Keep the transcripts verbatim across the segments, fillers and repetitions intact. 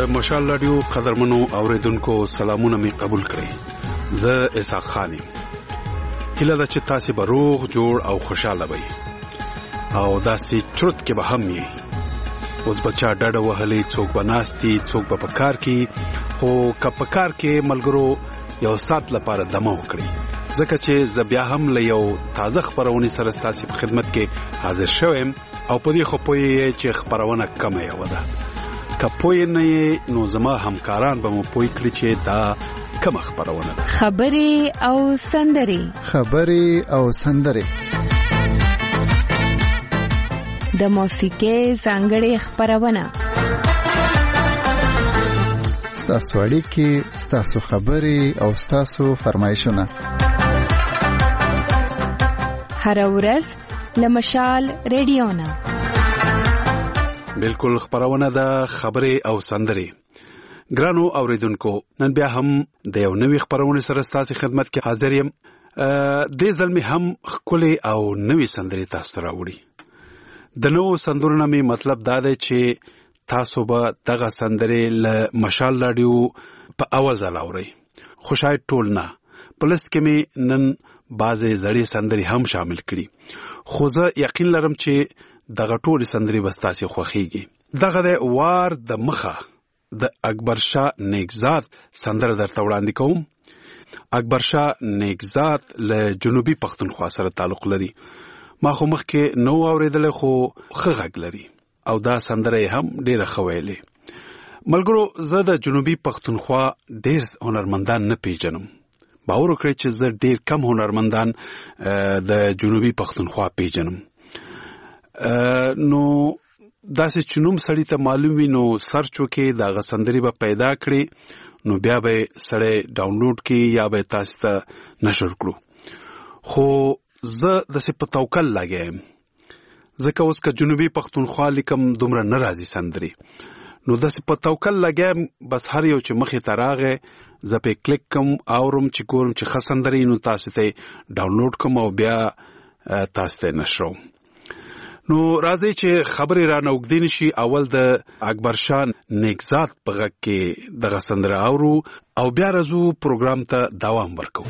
د مشال رادیو قدرمنو اوریدونکو سلامونه می قبول کړئ. زه اسحاق خان یم. هیله ده چې تاسو به روغ جوړ او خوشاله وئ او داسې چرت کې به هم یې. اوس بچا ډډه وهلې، څوک به ناستي، څوک به په کار کې، خو که په کار کې ملګرو یو ساعت لپاره دمه وکړي، ځکه چې زه بیا هم له یو تازه خپرونې سره ستاسو په خدمت کې حاضر شوم او په دې خو پوهیږئ چې خپرونه کمه یوه ده. که پوه نه یې نو زما همکاران به مو پوه کړي چې دا کومه خپرونه ده. خبرې او سندرې خبرې او سندرې د موسیقۍ ځانګړې خپرونه، ستاسو اړیکې، ستاسو خبرې او ستاسو فرمایشونه هر ورځ له مشال رادیو نه. بالکل خبرونه د خبرې او سندرې. ګرانو اوریدونکو، نن بیا هم د یو نوې خبرونه سره ستاسو خدمت کې حاضر یم. دې ځل مې هم ښکلې او نوې سندرې تاسو ته راوړي. د نوو سندرو مې مطلب دا دی چې تاسو به دغه سندرې له مشال رادیو په اول ځل اورئ، خو شاید ټول نه. پلس کې مې نن بعضې زړې سندرې هم شامل کړي، خو زه یقین لرم چې دغه ټولې سندرې به ستاسې خوښېږي. دغه د وار د مخه د اکبر شاه نیکزاد سندره درته وړاندې کوم. اکبر شاه نیکزاد له جنوبي پښتونخوا سره تعلق لري. ما خو مخکې نو اورېدلی، خو ښه غږ لري او دا سندره یې هم ډېره ښه ویلې. ملګرو، زه د جنوبي پښتونخوا ډېر هنرمندان نه پیژنم. باور وکړئ چې زه ډېر کم هنرمندان د جنوبي پښتونخوا پیژنم. نو داسې چې نوم سړي ته معلوم وي نو سرچ وکړي، دغه سندرې به پیدا کړي، نو بیا به سړی ډاونلوډ کړي یا به تاسو ته نشر کړو. خو زه داسې په توکل لګیا یم، ځکه اوس که جنوبي پښتونخوا لیکم دومره نه راځي سندرې، نو داسې په توکل لګیا یم. بس هر یو چې مخې ته راغی زه پې کلیک کوم، اورم چې ګورم چې ښه سندرې نو تاسو ته ډاونلوډ کوم او بیا تاسو ته نشروم. نو راځئ چې خبرې رانه اوږدې نه شي، اول د اکبر شاه نیکزاد په غږ کې دغه سندره اورو او بیا راځو پروګرام ته دوام ورکو.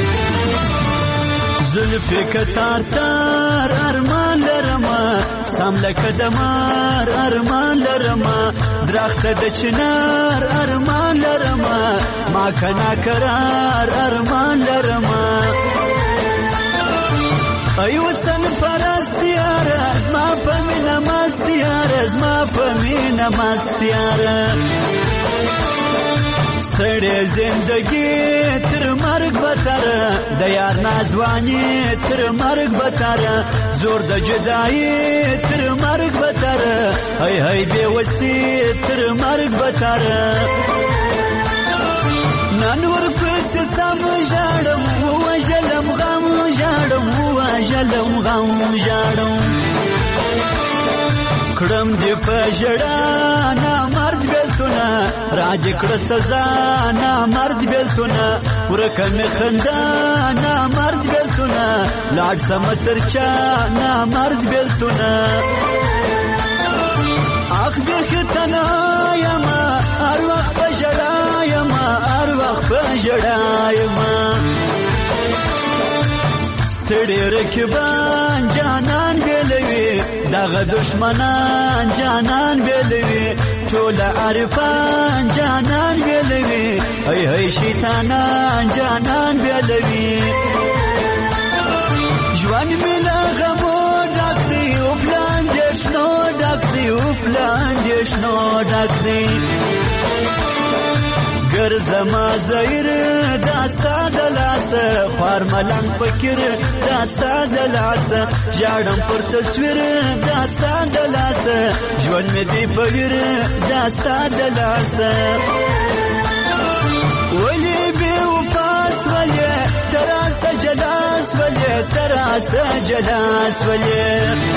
زلفی کتار تار ارمان لرما، سام لکه دمار ارمان لرما، درخت د چنار ارمان لرما، ما کنا کرار ارمان لرما. ای وسن پرستیاره زما په مینه مستیاره، زما په مینه مستیاره. ستړې زندگی تر مرګ بتره، د یار نازوانی تر مرګ بتره، زور د جدایی تر مرګ بتره، هی هی بے وسی تر مرګ بتره. نن ورپسې سم ژاړم، ووژلم غم ژاړم، ووژلم غم ژاړم. کړم دې په ژړا نامرد بېلتونه، راجې کړه سزا نامرد بېلتونه، ورکه مې خندا نامرد بېلتونه، لاړ سمه تر چا نامرد بېلتونه. اخ بیخي تنها یمه، هر وخت په ژړا یمه، هر وخت په ژړا یمه. ستړي رکبان جانان بیلوي، دغه دشمنان جانان بیلوي، ټول عارفان جانان بیلوي، هی هی شیطانان جانان بیلوي. ژوند مې له غمو ډک دی، او پلان دې شنو ډک دی، او پلان دې شنو ډک دی. ګرځما زهیر داستا د لاسه، خوار ملنګ فکر داستا د لاسه، ژاړم پر تصویر داستا د لاسه، ژوند مې دی په ویر داستا د لاسه. ولې بې وفا سولې تراسه جلا سولې، تراسه جلا سولې.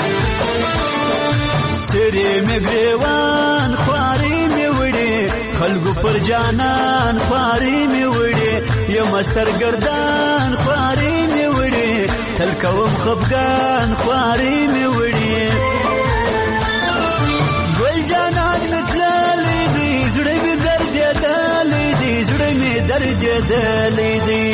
سری مې ګریوان خوارې مې وړې، خلقو پر جانان خوارې مې وړې، یم سرګردان خوارې مې وړې، تل کوم خفګان خوارې مې وړې. ګل جانان مې تللی دی، زړه مې ګرځېدلی دی.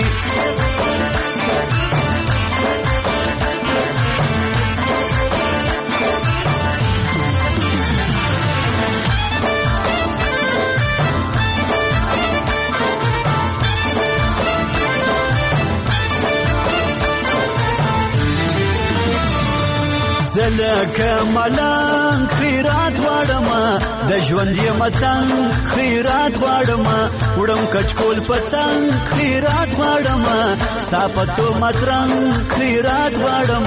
زلکه ملنګ خیرات غواړم د ژوند یې متنګ خیرات غواړم وړم کچکول پڅنګ خیرات غواړم ستا په تهمت رنګ خیرات غواړم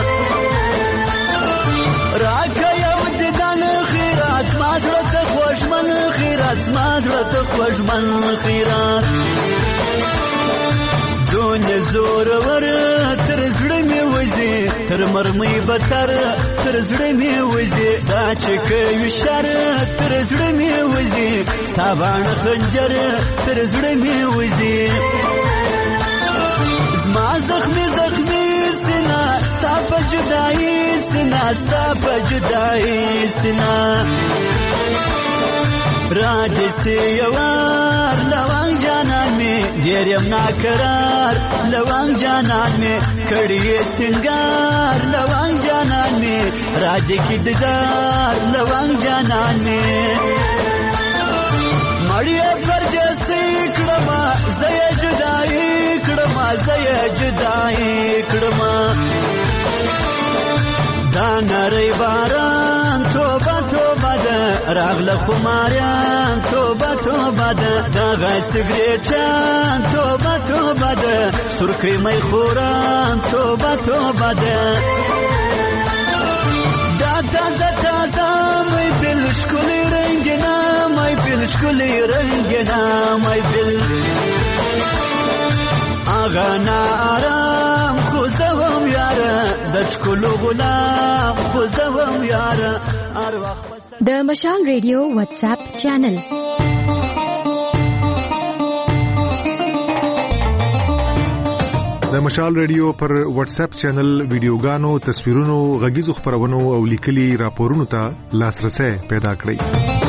راکه یو دیدن خیرات زما زړه ته خوږمن خیرات زما زړه ته خوږمن خیرات دنیا زورور تر زړه مې وځي تر مرمۍ بتر تر زړه مې وځي دا چې کوي شر تر زړه مې وځي ستا باڼه خنجر تر زړه مې وځي زما زخمي زخمي سینه ستا په جدایي سینه ستا په جدایي سینه راجه سی یوار لوانگ جانان میں ډېر یم ناقرار لوانگ جانان میں کړي سنگار لوانگ جانان میں راجه کی دگار لوانگ جانان میں مړی پر جیسے کړما زې جدائی کړما زې جدائی کړما دا نری باران توبه توبه ده راغله خماریان توبه توبه ده دغه سګریټان توبه توبه ده سرکۍ می خوران توبه توبه ده دا تازه تازه می بل ښکلې رنګینه می بل ښکلې رنګینه می بل آغا نا آرام خوزوم یاره د ټکلو غلام خوزوم یاره د مشال ریډیو واتس اپ چینل د مشال ریډیو پر واتس اپ چینل ویډیوګانو تصویرونو غږیزو خبرونو او لیکلي راپورونو ته لاسرسي پیدا کړئ.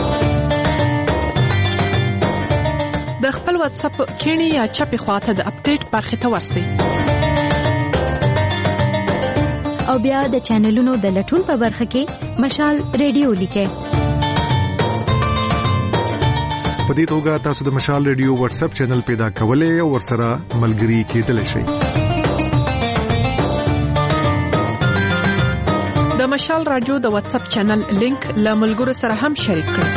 د خپل واتس اپ کینی یا چپی خواته د اپډیټ برخه ته ورسئ او بیا د چینلونو د لټون په برخه کې مشال ریډیو لیکئ. په دې توګه تاسو د مشال ریډیو واتس اپ چینل پیدا کولای او ورسره ملګري کېدلی شئ. د مشال رادیو د واتس اپ چینل لینک له ملګرو سره هم شریک کړئ.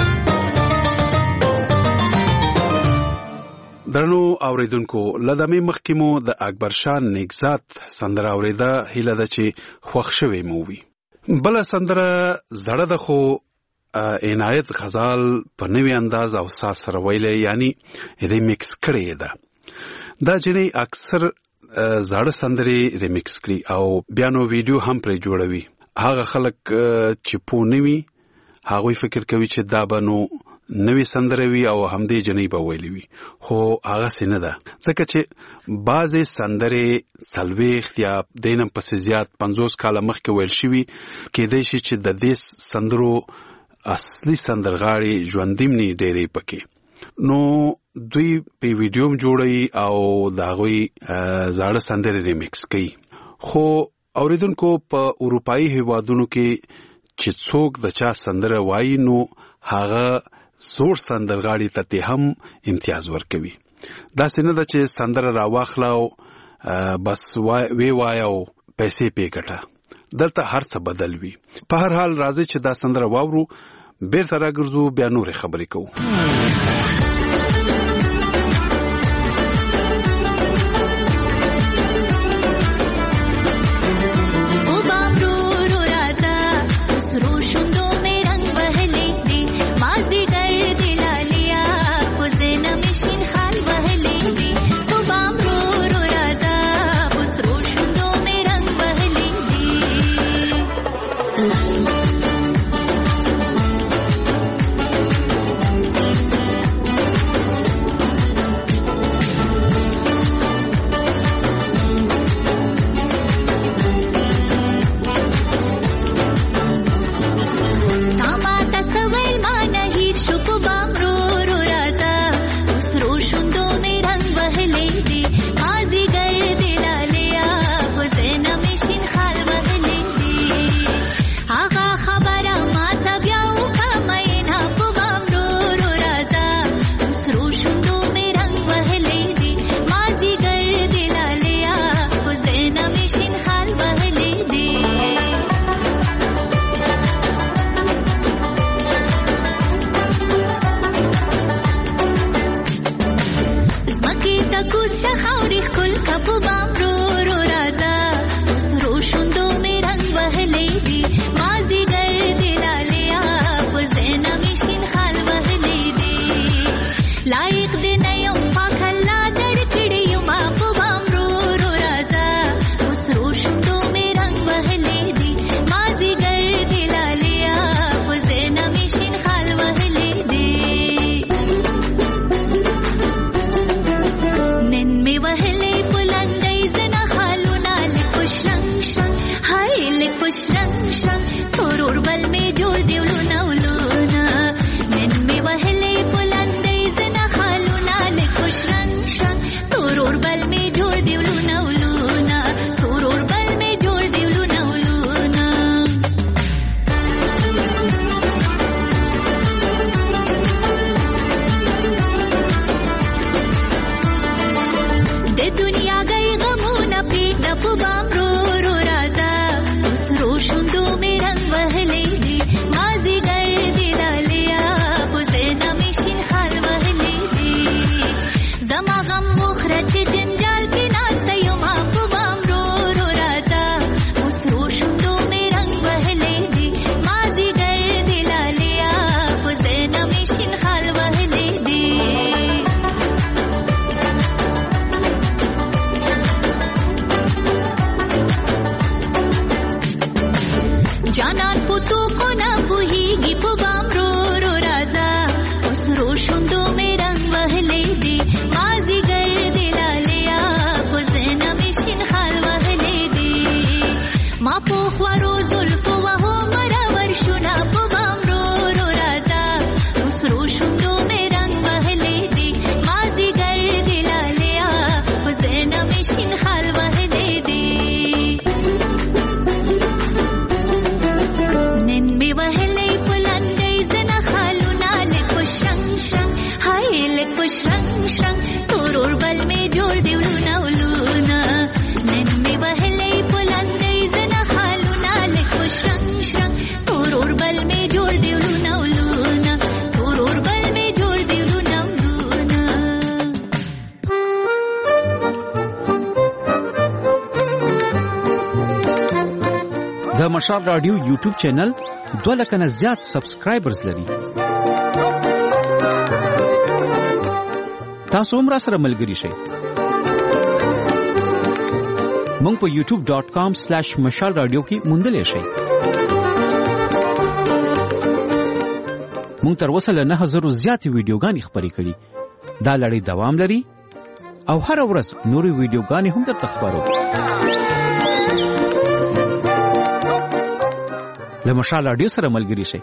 درنو اوریدونکو لدمه مخکمو د اکبر شان نگزات سندره اوریده هیله ده چې خوښ شوي مو وي. بل سندره زړه د خو عنایت غزال په نوې انداز او ساز سره ویلې یعنی ریمیکس کړی ده. دا جنې اکثر زړه سندري ریمیکس کړي او بیا نو ویډیو هم پرې جوړوي. هغه خلک چې پوه نه وي هغه فکر کوي چې دا به نو نوې سندره وي او همدې جنې به ویلې وي، خو هغه څه نه ده ځکه چې بعضې سندرې څلوېښت یا دینم پسې زیات پنځوس کاله مخکې ویل شوي کېدای شي چې د دې سندرو اصلي سندرغاړي ژوندي مني ډېرې پکې، نو دوی په ویډیو هم جوړوي او د هغوی زاړه سندرې ریمیکس کوي. خو اوریدونکو په اروپایي هیوادونو کې چې څوک د چا سندره وایي نو هغه زور سندرغاړي ته هم امتیاز ورکوي. داسې نه ده چې سندره راواخلاو بس وی وایو پیسې پې ګټه، دلته هر څه بدل وي. په هر حال راځي چې دا سندره واورو، بیرته راګرځو، بیا نورې خبرې کوو. جانان پتو کو نه پوهیږي په بام رو رو راځه اوس روشوندو مې رنگ وهلې دي مازیګر دی لالیا په زنه مې شین خال وهلې دي ما په خوارو زلفو وهو مرور شونا په بام رو رو راځه اوس روشوندو مې رنگ وهلې دي مازیګر دی لالیا په زنه مې شین خال وهلې دي نن مې وهلې پلندې زنه خالونه لک پشرنګ شرنګ هاي لک پشرنګ شرنګ تورور بل مې جوړ دی ولونه ولونه نن مې وهلې پلندې زنه خالونه لک پشرنګ شرنګ تورور بل مې جوړ دی ولونه ولونه تورور بل مې جوړ دی ولونه ولونه د مشال رادیو یوټیوب چینل دوه لک نه زیات سبسکرایبرز لري. تاسو هم را سره ملګري شئ. مونږ په یوټیوب ډاٹ کام سلیش مشال رادیو کې موندلې شئ. مونږ تر اوسه له نه هزارو زیاتې ویډیوګانې خپرې کړي. دا لړۍ دوام لري او هر ورځ نورې ویډیوګانې هم درته خپرو. له مشال رادیو سره ملګري شئ.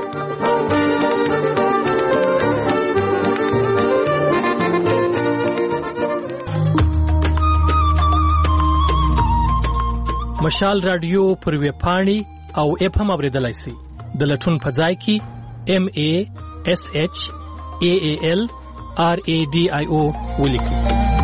مشال رادیو پر ویب پاڼې او اپ هم اوریدلای شئ. د لټون په ځای کې ام ای اس ایچ ای ای ال آر ای ډي آی او ولیکئ.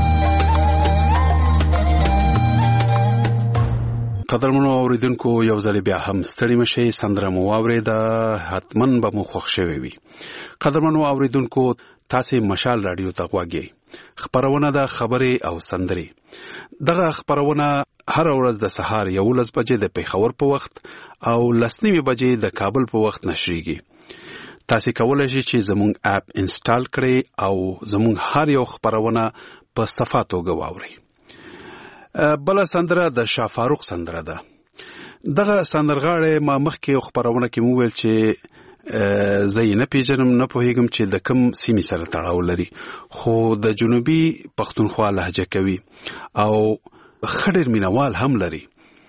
قدرمنو اوریدونکو یو ځل بیا هم ستړي مشئ. سندره مو واورېده، حتمن به مو خوښ شوی وي. قدرمنو اوریدونکو تاسې مشال رادیو ته غوږی. خبرونه د خبرې او سندرې. دغه خبرونه هر ورځ د سهار یولس بجې د پیښور په وخت او لسنیمې بجې د کابل په وخت نشریږي. تاسې کولی شئ چې زموږ اپ انسټال کړئ او زموږ هر یو خبرونه په صفه توګه واورئ. بله سندره د شاه فاروق سندره ده. دغه سندرغاړی ما مخکې یو خبرونه کې مو ویل چې زه یې نه پیژنم، نه پوهیږم چې د کوم سیمې سره تړاو لري، خو د جنوبي پښتونخوا لهجه کوي او ښه ډېر مینوال هم لري.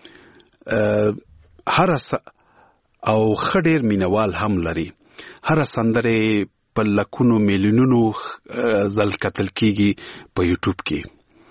هر او ښه ډېر مینوال هم لري. هر سندره په لکونو میلیونونو ځل کتل کیږي په یوټیوب کې.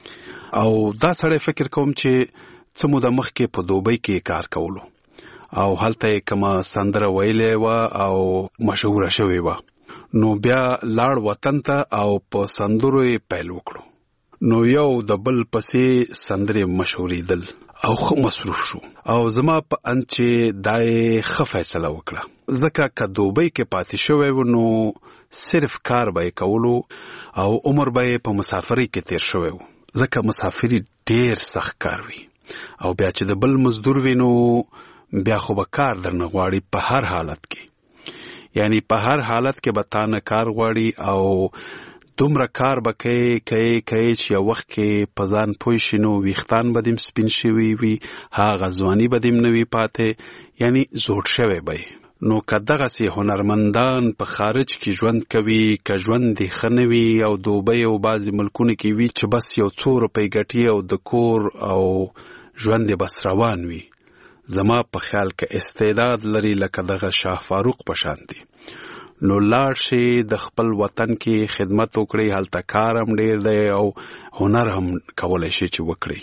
او دا سړی فکر کوم چې څه موده مخکې په دوبۍ کې کار کولو او هلته یې کومه سندره ویلې وه او مشهوره شوې وه، نو بیا لاړ وطن ته او په سندرو یې پیل وکړو. نو یو د بل پسې سندرې مشهورېدل او ښه مصروف شو او زما په اند چې دا یې ښه فیصله وکړه، ځکه که دوبۍ کې پاتې شوی و نو صرف کار به یې کولو او عمر به یې په مسافرۍ کې تیر شوی و، ځکه مسافري ډېر سخت کار وي او بیا چې د بل مزدور وي نو بیا خو به کار درنه غواړي په هر حالت کې. یعنی په هر حالت کې به تا نه کار غواړي او دومره کار به کوي کوي کوي چې یو وخت کې په ځان پوه شي نو ویښتان به دې سپین شوي وي، هغه ځواني به دې نه وي پاتې، یعنی زوړ شوی به. نو که دغسې هنرمندان په خارج کې ژوند کوي، که ژوند یې ښه نه وي او دوبۍ او بعضې ملکونو کې وي چې بس یو څو روپۍ ګټي او د کور او ژوند یې بس روان وي، زما په خیال که استعداد لري لکه دغه شاه فاروق په شان دی نو لاړ شي د خپل وطن کې خدمت وکړي. هلته کار هم ډېر دی او هنر هم کولی شي چې وکړي.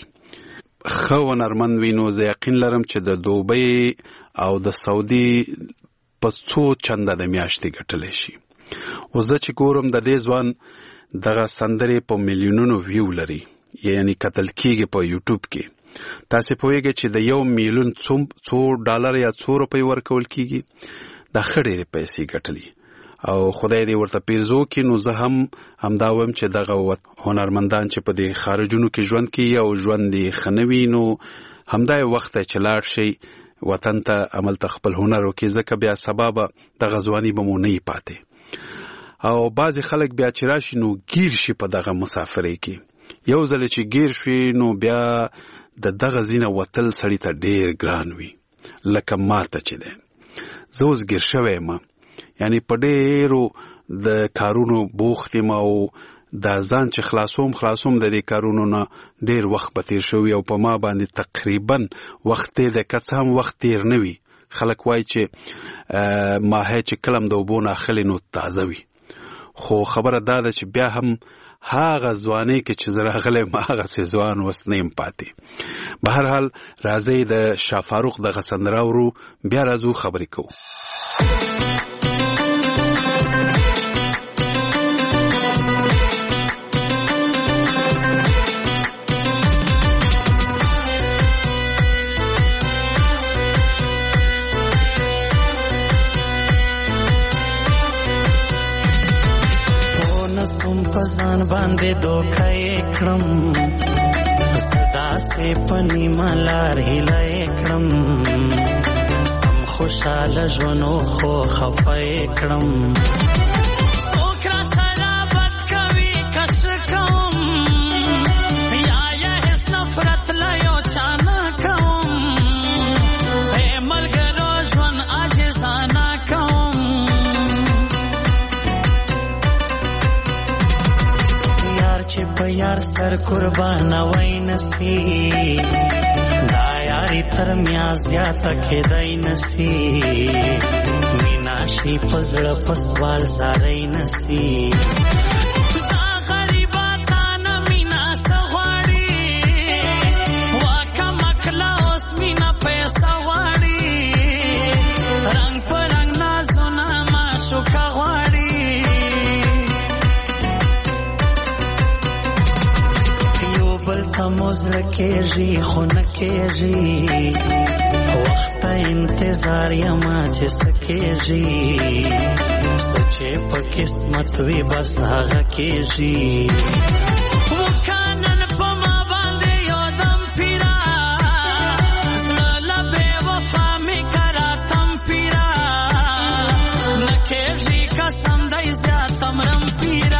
ښه هنرمند وي نو زه یقین لرم چې د دوبۍ او د سعودي په څو چنده د میاشتې ګټلی شي. اوس زه چې ګورم د دې ځوان دغه سندرې په میلیونونو ویو لري، یعنی کتل کېږي په یوټیوب کې. تاسې پوهیږئ چې د یو میلیون څو ډالر یا څو روپۍ ورکول کېږي، دا ښه ډېرې پیسې ګټلي او خدای دې ورته پیرزو کړي. نو زه هم همدا وایم چې دغه هنرمندان چې په دې خارجونو کې ژوند کوي او ژوند یې ښه نه وي نو همدا یې وخت دی چې لاړ شي وطن ته، عملته خپل هنر وکړي، ځکه بیا سبا به دغه ځواني به مو نه یې پاتې. او بعضې خلک بیا چې راشي نو ګیر شي په دغه مسافرۍ کې. یو ځل چې ګیر شوي نو بیا د دغه ځینه وتل سړي ته ډېر ګران وي لکه ماته چې ده زه اوس ګیر شوی یم، یعنی په ډېرو د کارونو بوخت یم او دا ځان چې خلاصوم خلاصوم د دې کارونو نه ډېر وخت به تېر شوی او په ما باندې تقریبا وخت تېر دی، که څه هم وخت تېر نه وي. خلک وایي چې ماهی چې کلم د اوبو نه اخلي نو تازه وي، خو خبره دا ده چې بیا هم هغه ځوانۍ کې چې زه راغلی یم هغسې ځوان اوس نه یم پاتې. به هر حال راځئ د شاه فاروق دغه سندره اورو، بیا راځو خبرې کوو. پزان باندې دوکه کړم صدا سه پنی مالار هله کړم سم خوشاله ژوندو خو خفه کړم سوکرا سره بد کوي کش کوم یا یا هیڅ نفرت لا یو چانه کوم اے ملګرو ژوند عاجزانه کوم چې په یار سر قربان وای نسی دا یاری تر میا زیاته کېدای نسی مینا شي پزړه پسوال زارای نسی دا غریباتان مینا سغواړي واکه مکلا اوس مینا پیسې غواړي رنگ پر رنگ نازونه ما شوکا غواړي موزر کېږي خو نه کېږي وخت انتظار یما چې سکېږي سچې په قسمت وي بس هغه کېږي وکانن په ما باندې یو دم پیرا زړه بې وفا مې کراتم پیرا نه کېږي قسم دی زیاتم رم پیرا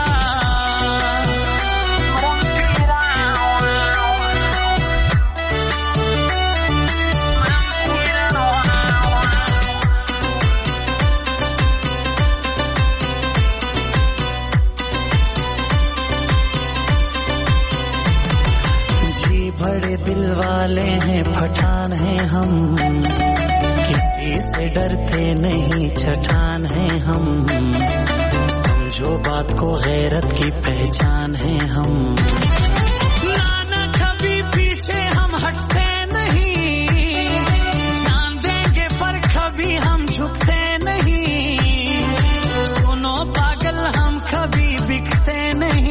दिल वाले हैं पठान हैं हम किसी से डरते नहीं छठान हैं हम समझो बात को गैरत की पहचान हैं हम नाना कभी पीछे हम हटते नहीं जान देंगे पर कभी हम झुकते नहीं सुनो पागल हम कभी बिकते नहीं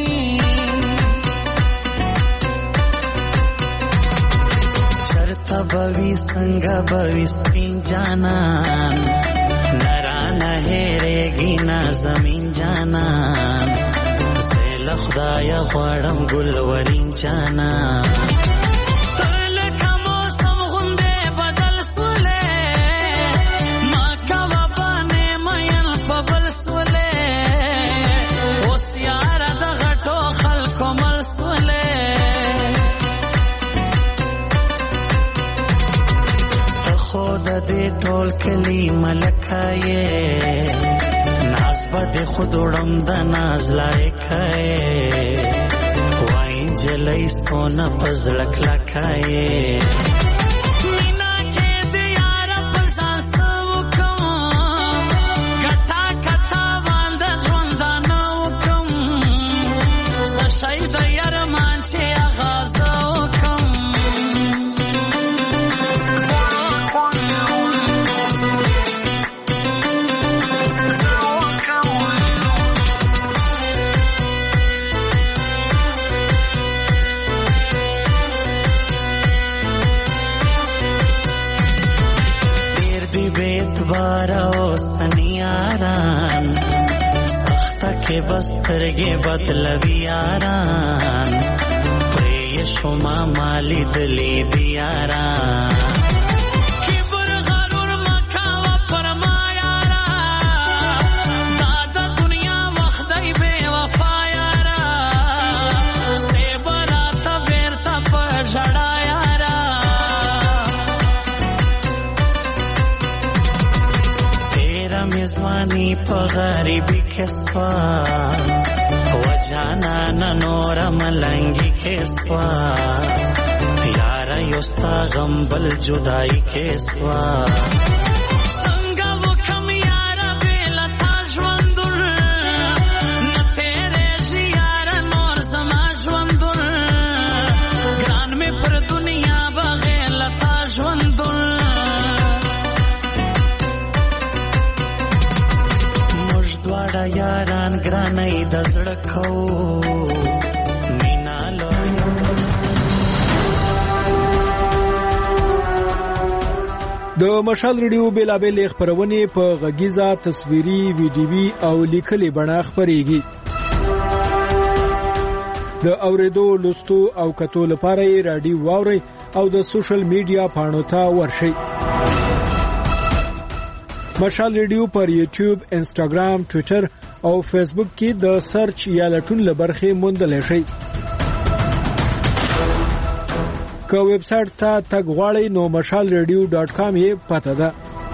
बवी संगा बवी स्पिन जाना नरा नहेरेगी ना जमीन जाना सेल खुदाया ख्वाड़म गुलवरीन जाना तल का मौसम गुंदे बदल सुले माँ का वबाने मयन पबल सुले उस यारा दगटो खल को मल सुले خود دې ټول کلی ملکایې ناز بده خود وړم د ناز لایکایې وای جلای سونه پزړک لکایې مینا کې دې یار په ساسو کوم کټا کټا باند ژوند نه وکم سشای د یار مان چې آغاز وکم بارو سنیاران سخته کې بسترګې بدلوي یاران پرې شما مالی دلی دیاران کبر غرور مکاوه پر ما یارا دا د دنیا وخت دی بے وفا یارا سته براته بیرته په ژړا یارا زمانی په غریبی کې سوا وجانا نور ملنګي کې سوا یار یوستا غم بل جدائی کې سوا یاران ګرانای د زړه کو مینا لو د مشال ریډیو بیلابل خبرونه په غږیزه تصویري ویډیوي او لیکلي بڼه خبريږي د اوریدو لوستو او کتو لپاره رادیو واوري او د سوشل میډیا پاڼو ته ورشي مشال ریډیو پر یوټیوب، انسټاګرام، ټوئیټر او فیسبوک کې د سرچ یا لټون لبرخه موندل شي. که ویب سټ ته تګ غواړئ نو مشال ریډیو ډاټ کام یې پته ده.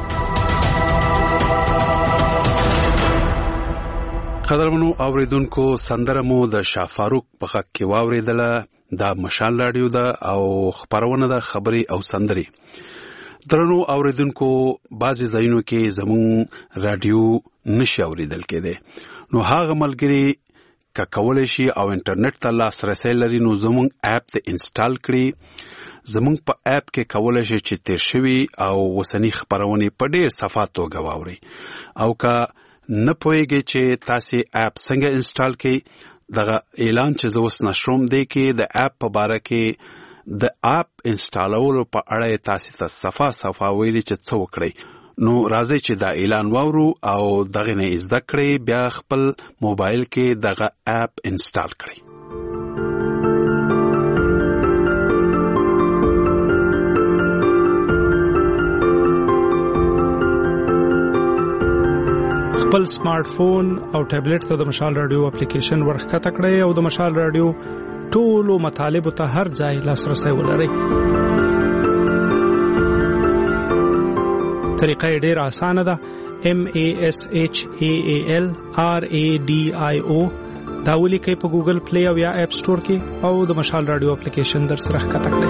قدرمنو اوریدونکو سندره مو د شاه فاروق په خک کې واوریدله. دا مشال رادیو ده او خبرونه ده خبري او سندري. درنو اوریدونکو بعضی ځایونو کې زمون رادیو نشي اوریدل کېده نو هغه ملګری کا کولای شي او انټرنیټ ته لاسرسي لري نو زمون اپ ته انسټال کړئ. زمون په اپ کې کولای شي چې تیر شوی او وسنی خبرونه په ډېر صفات توګه واوري او کا نه پوهیږي چې تاسو اپ څنګه انسټال کړئ. دغه اعلان چې زوس نشروم دی کې د اپ په اړه کې د اپ انسټالولو په اړه تاسو ته صفه صفه ویلي چې څه وکړئ. نو راځي چې دا اعلان واورو او دغه نه زده کړئ بیا خپل موبایل کې دغه اپ انسټال کړئ. خپل سمارټ فون او ټابلیټ ته د مشال رادیو اپلیکیشن ورخته کړئ او د مشال رادیو ټولو مطالب ته هر ځای لاسرسي ولرئ. طریقه ډېر اسانه ده. M A S H A A L R A D I O دا ولیکئ په ګوګل پلی او یا اپ سٹور کې او د مشال رادیو اپلیکیشن در سره ښکته کړئ.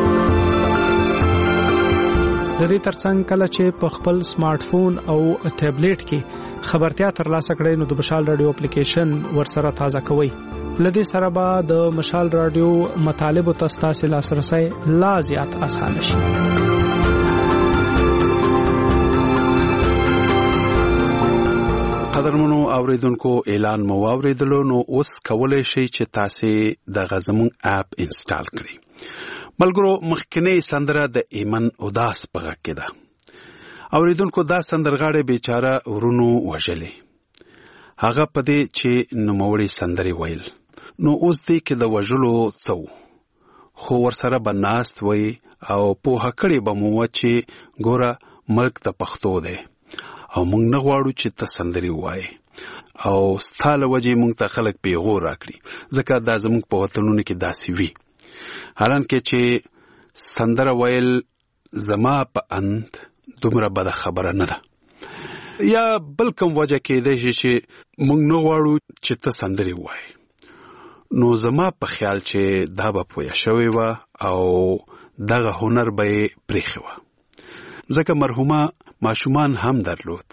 د دې ترڅنګ کله چې په خپل سمارټ فون او ټابلیټ کې خبرتیا ترلاسه کړئ نو د مشال رادیو اپلیکیشن ورسره تازه کوئ. لدې سره به د مشال رادیو مطالب او تاسو لاسرسي لا زیات آسان شي. قدرمنو اوریدونکو اعلان مو اوریدلو نو اوس کولای شئ چې تاسو د غزمون اپ انسټال کړئ. ملګرو مخکنی سندره د ایمن اوداس په غږ کې ده. اوریدونکو دا سندرغاړي بیچاره ورونو وژلې. هغه پدې چې نوموړي سندري ویل. نو اوس دې کې د وژلو څو خو ورسره بناست وي او په هکړې بمو چې ګوره ملک د پښتو دی او موږ نه غواړو چې ته سندري وایې او ستاله وجې موږ ته خلک پیغور راکړي ځکه دا زموږ په وطنونو کې داسې وي. حالانکه چې سندره ویل زما په اند دومره بده خبره نه ده. یا بل کوم وجه کې دی چې موږ نه غواړو چې ته سندري وایې. نو زما په خیال چې دا به پوه شوی و او دغه هنر به پرېښی و ځکه مرحومه ماشومان هم درلود.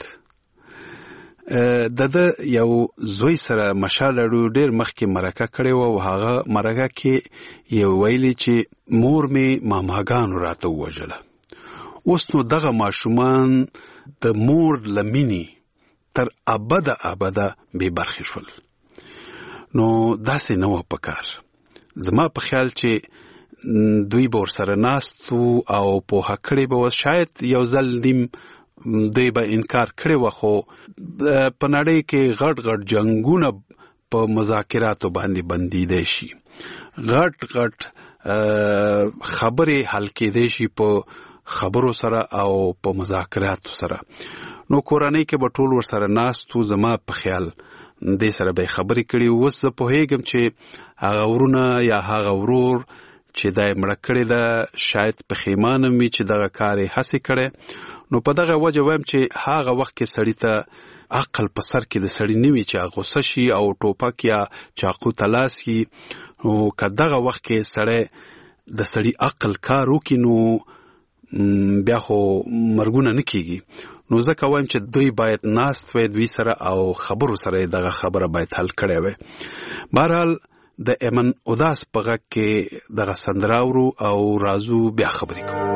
د د یو زوی سره مشال رادیو ډېر مخکې مرکه کړې و او هغه مرکه کې یو ویلي چې مور مې ماماګانو راته ووژله. اوس نو دغه ماشومان د مور لمینی تر ابده ابده بې برخې شول. نو داسې نه و پکار. زما په خیال چې دوی به ورسره ناستو او پوهه کړې به و شاید یو ځل نیم دوی به انکار کړی و خو په نړۍ کې غټ غټ جنگونه په مذاکراتو باندې بندیدای شي. غټ غټ خبرې حل کېدای شي په خبرو سره او په مذاکراتو سره. نو کورنۍ کې به ټول ورسره ناستو. زما په خیال دې سره به خبرې کړي. اوس زه پوهېږم چې هغه ورونه یا هغه ورور چې دا یې مړه کړې ده شاید پښیمانه وي چې دغه کار یې هسې کړی. نو په دغه وجه وایم چې هغه وخت کې سړي ته عقل په سر کې د سړی نیوي چې غوسه شي او ټوپک یا چاقو تلاسي او کداغه وخت کې سړی د سړی عقل کار وکړي نو بیا خو مرګونه نه کیږي. نو ځکه وایم چې دوی باید ناست وي دوی سره او خبرو سره دغه خبره باید حل کړي وي. بهرحال د ایمن اوداس په غږ کې دغه سندراورو او رازو بیا خبرې کوو.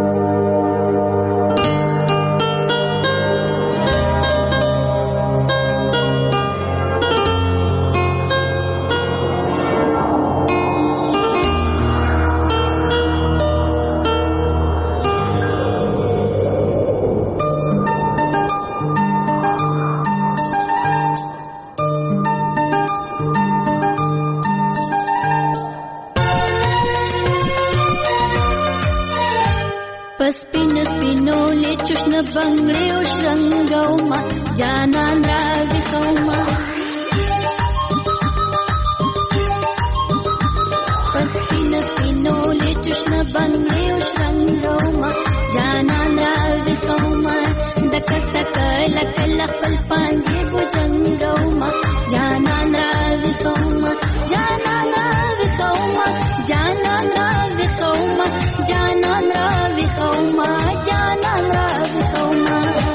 बंगड़े उशरंगौमा जानन राज कौमा पस्तीन पिनोले चुष्ण बंगड़े उशरंगौमा जानन राज कौमा दक तक लक लकल पांजे बुजंगौमा जानन राज कौमा जानन राज कौमा जानन राज कौमा जानन राज कौमा जानन राज कौमा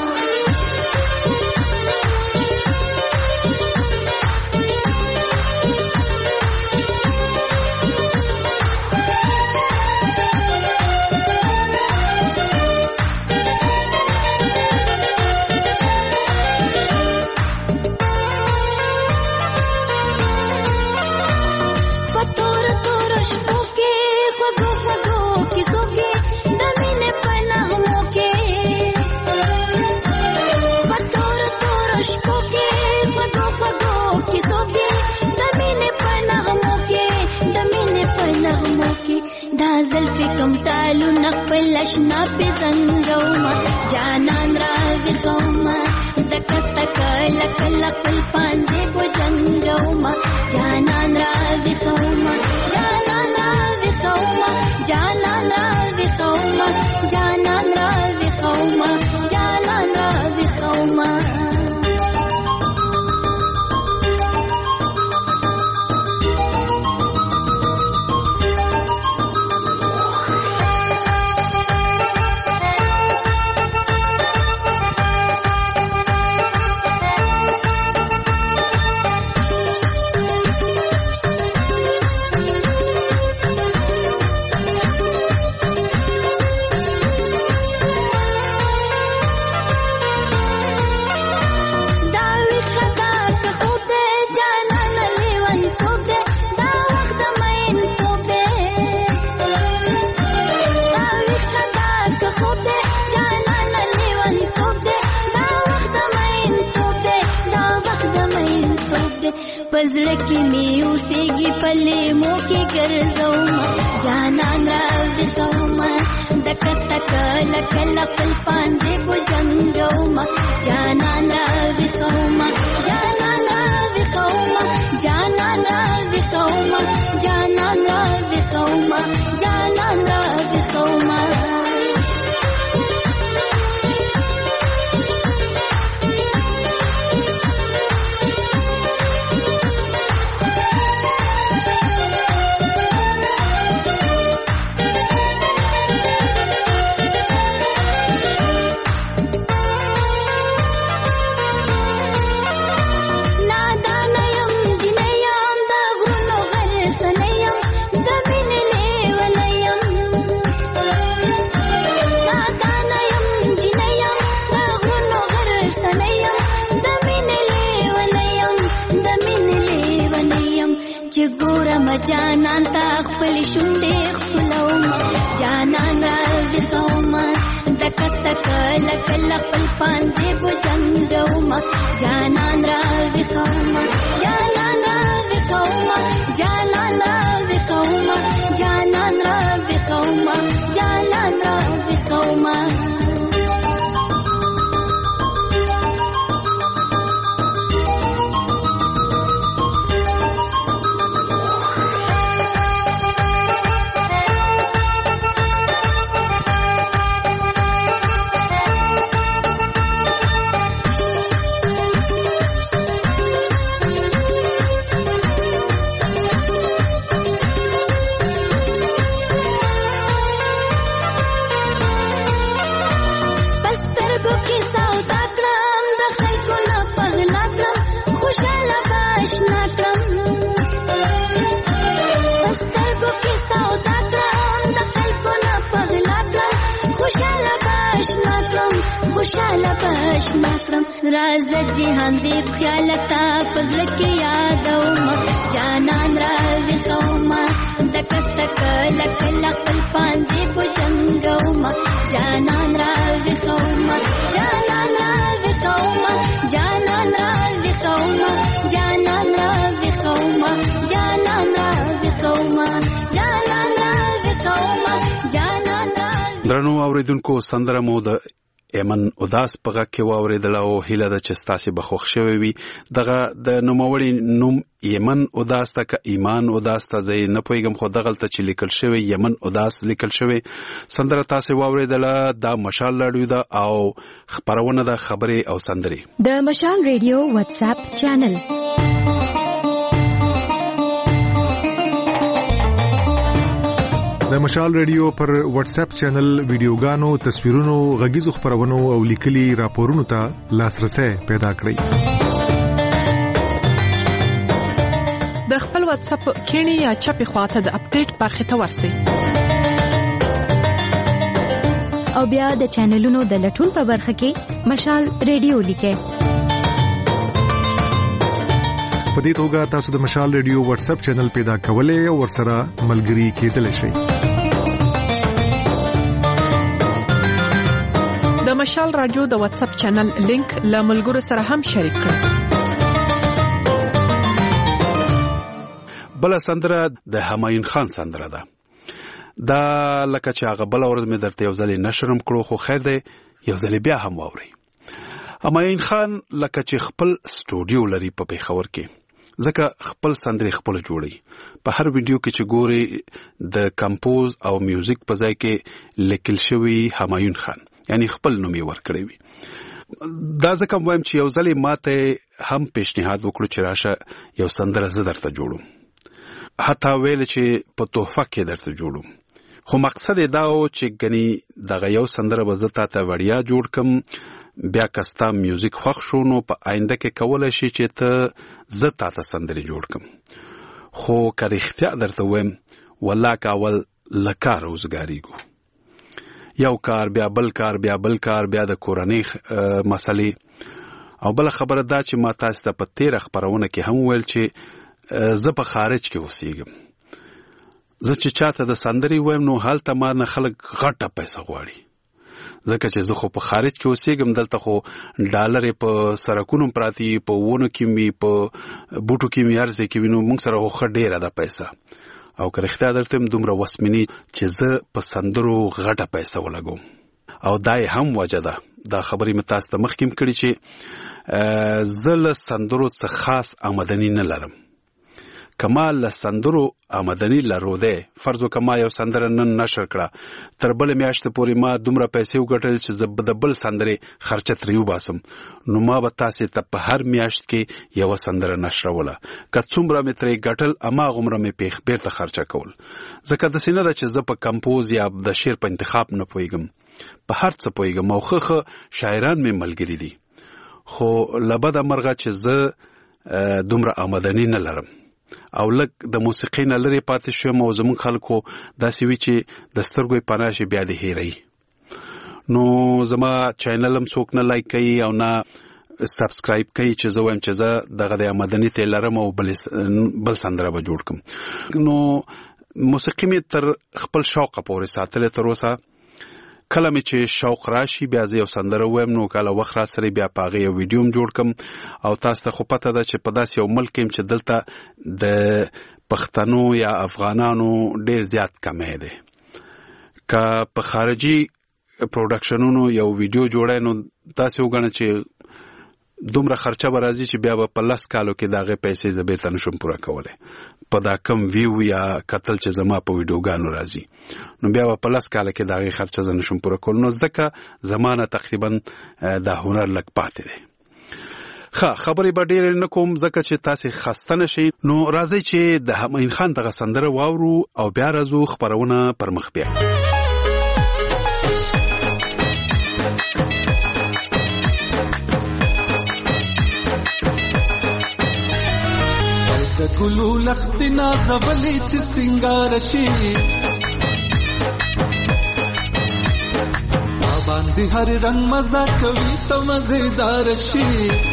लशना पे संगौमा जानन राज कौमा दक तक लक लकल पांजे बुजंगौमा जानन राज कौमा जानन राज कौमा जानन राज कौमा जानन राज कौमा जानन राज कौमा पजड़की में उसेगी पले मोके कर जाऊमा जानन राज कौमा दक तक लक लकल पांजे बुजंगौमा जानन राज कौमा जानन राज कौमा जानन राज कौमा जानन राज कौमा जानन राज कौमा जानन ता खपल शुंडे खपलौमा जानन राज कौमा दक तक लक लकल पांजे बुजंगौमा जानन राज कौमा जानन राज कौमा जानन राज कौमा जानन राज कौमा जानन राज कौमा آشنا کړم راز جهان دې خیال تا فزړه کې یادوم جانان را وښوم دک تک لک لک پاندې په جنگوم جانان را وښوم جانان را وښوم جانان را وښوم جانان را وښوم جانان را وښوم جانان را وښوم جانان را. درنو اوریدونکو سندره مو د ایمن اداس په غږ کې واورېدله او هیله ده چې ستاسې به خوښ شوی وي. دغه د نوموړي نوم یمن اداس ته که ایمان اداس ته زه نه پوهېږم، خو دغلته چې لیکل شوی یمن اداس لیکل شوی. سندره تاسې واورېدله، دا مشال راډیو ده او خپرونه ده خبرې او سندرې د مشال ریډیو واتساپ چینل. د مشال ریډیو پر واتس اپ چینل ویډیوګانو، تصویرونو، غږیزو خبرونو او لیکلي راپورونو ته لاسرسي پیدا کړئ. د خپل واتس اپ کینی یا چپی خواته د اپډیټ برخه ته ورسئ او بیا د چینلونو د لټون په برخه کې مشال ریډیو لیکئ. په دې توګه تاسو د مشال ریډیو واتس اپ چینل پیدا کولای او ورسره ملګري کېدلی شئ. د مشال رادیو د واتس اپ چینل لینک له ملګرو سره هم شریک کړئ. بل سندره د همایون خان سندره ده. دا لکه چې هغه بل ورځ مې درته یو ځل نشرم کړو، خو خیر دی یو ځل بیا هم واورئ. همایون خان لکه چې خپل سټوډیو لري په پیښور کې، ځکه خپل سندرې خپل جوړي. په هر ویډیو کې چې ګوري د کمپوز او میوزیک په ځای کې لیکل شوی همایون خان، یعنی خپل نوم یې ورکړی وي. دا ځکه وایم چې یو ځل ماته هم پیشنهاد وکړو چې راشه یو سندره زه درته جوړم، حتی ویل چې په تحفه کې درته جوړم. خو مقصد دا و چې ګنې دغه یو سندره به زه تاته وړیا جوړ کم، بیا کستا میوزیک خوښ شو نو په آینده کې کولای شي چې ته زه تاته سندرې جوړ کم. خو که رښتیا درته وایم والله که اول له کاره وزګارېږو، یو کار بیا بل کار بیا بل کار بیا د کورنۍ مسلې. او بله خبره دا چې ما تاسو ته په تېره خپرونه کې هم ویل چې زه په خارج کې اوسېږم. زه چې چاته د سندرې وایم نو هلته ما نه خلک غټه پیسه غواړي، ځکه چې زه خو په خارج کې اوسېږم، دلته خو ډالرې په سرکونو پراتی، په ونو کې مې په بوټو کې مې ارزې کې وینو، موږ سره خو ښه ډېره ده پیسه. او که رښتیا درته یم دومره وسمني چې زه په سندرو غټه پیسه ولګوم. او دا یې هم وجه ده، دا خبرې مې تاسو ته مخکې کړې چې زه له سندرو څه خاص آمدني نه لرم. کما له سندرو آمدنی لرو ده، فرض وکړه ما یو سندره نن نشر کړه، تر بل میاشتې پورې ما دومره پیسې وګټل چې زه د بل سندرې خرچه ترې وباسم، نو ما به تاسې ته په هر میاشت کې یوه سندره نشروله. که څومره مې ترې ګټل هماغومره مې پیښ بیرته خرچه کول. ځکه داسې نه ده چې زه په کمپوز یا د شعر په انتخاب نه پوهېږم، په هر څه پوهېږم او ښه ښه شاعران مې ملګري دي. خو له بده مرغه چې زه دومره آمدني نه لرم او لږ د موسیقۍ نه لرې پاتې شوم، او زموږ خلکو داسې وي چې د سترګو یې پناه شي بیا دې هېروي. نو زما چینل هم څوک نه لایک کوي او نه سبسکرایب کوي چې زه وایم چې زه دغه د آمدني ته لرم او بل سندره به جوړ کړم. نو موسیقي مې تر خپل شوقه پورې ساتلې تر اوسه. کله مې چې شوق راشي بیا زه یو سندره وایم، نو کله وخت را سره بیا په هغې یو ویډیو هم جوړ کړم. او تاسو ته خو پته ده چې په داسې یو ملک یم چې دلته د پښتنو یا افغانانو ډېر زیات کمی دی. که په خارجي پروډکشنونو یو ویډیو جوړی نو داسې وګڼه چې دومره خرچه به راځي چې بیا به په لس کالو کې د هغې پیسې زه بېرته نشم پوره کولی، په دا کم ویو یا کتل چې زما په ویډیوګانو راځي، نو بیا به په لس کاله کې د هغې خرچه زه نشم پوره کولی. نو ځکه زما نه تقریبا دا هنر لږ پاتې دی. ښه خبرې به ډېرې نه کوم ځکه چې تاسې خسته نه شئ. نو راځئ چې د همایون خان دغه سندره واورو او بیا راځو خپرونه پر مخ بیا. د ګلو لختې نازولې چې سینګار شي، بابا باندې هر رنگ مزه کوي ته مزیدار شي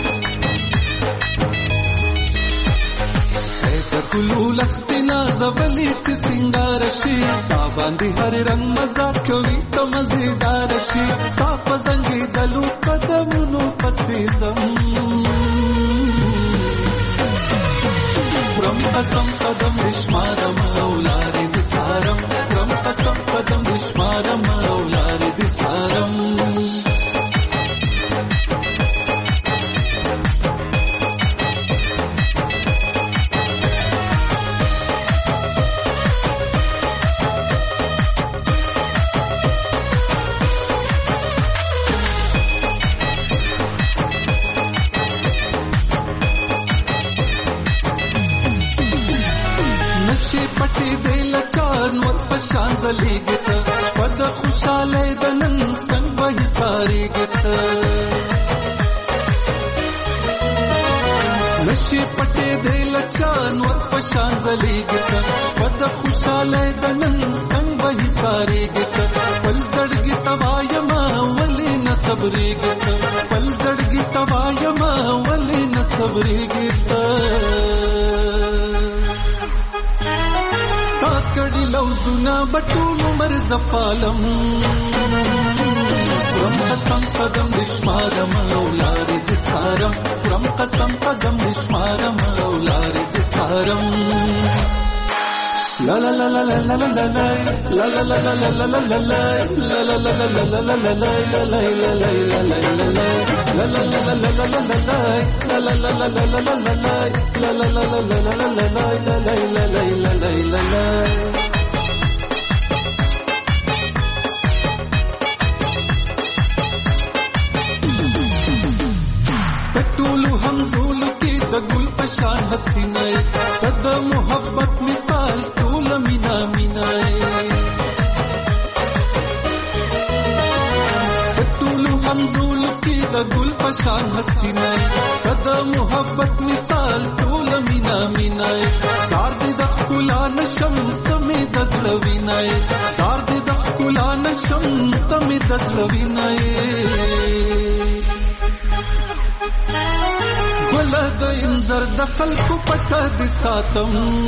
ایسا کلو لختنا زبلی چی سنگار شي تا باندې هر رنگ مزه کوي ته مزیدار شي صاف زنګي دلو قدمونو پسې زم پرم قسم قدم نشمارم اولارې د سارم پرم قسم قدم نشمارم اولارې د سارم زلیګت پد خوشاله دنن څنګه وای ساریګت نشي پټې دل چان ور پشان زلیګت پد خوشاله دنن څنګه وای ساریګت پل زړګي توایم ولې نه صبرېګت پل زړګي توایم ولې نه صبرېګت کړي لوزونه بټول عمر زفالم پرم قسم قدم نشمارم اولارې د سارم پرم قسم قدم نشمارم اولارې د سارم لا لا لا لا لا لا لا لا لا لا لا لا لا لا لا لا پټولو همزولو کې د ګل پشان حسینه د محبت مثال ټول مینا مینا پټولو همزولو کې د ګل پشان حسینه د محبت مثال ټول مینا مینا دار دې د خلا نشم تمه د زلوینای دار دې د خلا نشم تمه د زلوینای ولا د انذر د خلکو پټه د ساتم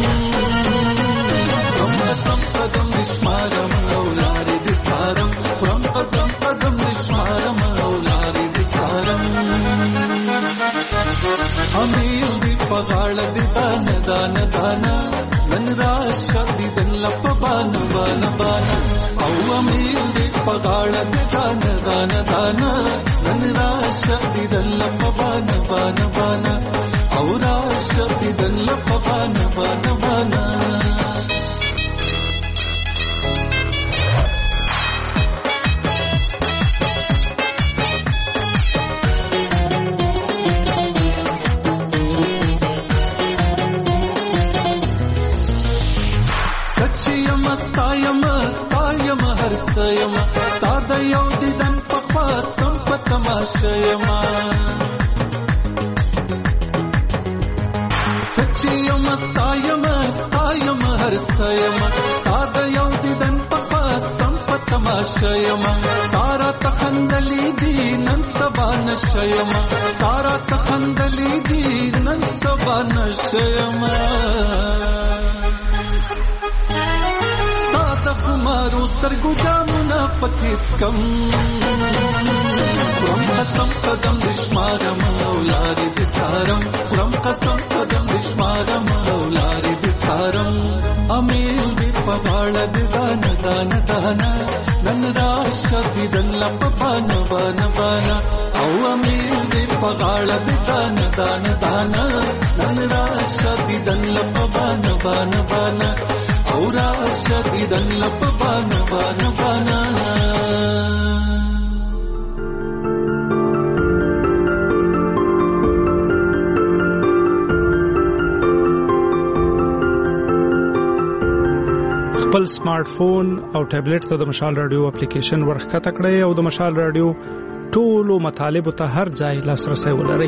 پرم قسم قدم نشمارم اولارې د سارم پرم قسم قدم نشمارم اولارې د سارم امیر دی پغاړه د دان دان دان نن راشه د دن لپ بان بان بان او امیر دی پغاړه د دان دان دان نن راشه د دن لپ بان بان بان او راشه د دن لپ بان بان بان ستایم ستا د یو دیدن په خواستم په تماشه یما سچې یم ستایم ستایم هر څه یم ستا د یو دیدن په خواستم په تماشه یما تارا ته خندلې دي نن سبا نشه یما تارا ته خندلې دي نن سبا نشه یما خمارو سترګو جامونه پکې سکم پرم قسم قدم نشمارم اولارې د سارم پرم قسم قدم نشمارم اولارې د سارم امیر دې په غاړه د دان دان دان نن راشه د دن لپ بان بان بان او امیر دې په غاړه د دان دان دان نن راشه د دن لپ بان بان بان او راشه د دن لپ بان بان بان خپل سمارټ فون او ټابلیټ ته د مشال رادیو اپلیکیشن ورخته کړئ او د مشال رادیو ټولو مطالب ته هر ځای لاسرسي ولرئ.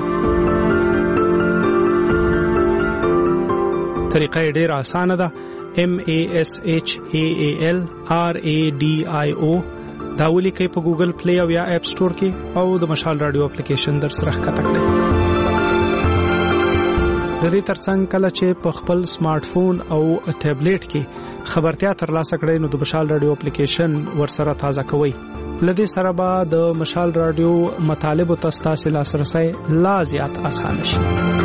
طریقه ډیره اسانه ده. M A S H A A L R A D I O دا ولیکئ په ګوګل پلی او یا اپ سٹور کې او د مشال رادیو اپلیکیشن در سره ښکته کړئ. د دې ترڅنګ کله چې په خپل سمارټ فون او ټابلیټ کې خبرتیا ترلاسه کړئ نو د مشال رادیو اپلیکیشن ورسره تازه کوئ. لدې سره به د مشال رادیو مطالب او تاسو لاسرسي لا زیات آسان شي.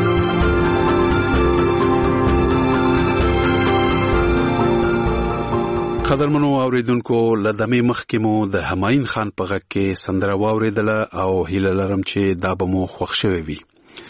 قدرمنو اوریدونکو لدمه مخکې مو د هماین خان په غږ کې سندره واوریدله او هیله لرم چې دا به مو خوښ شوي وي.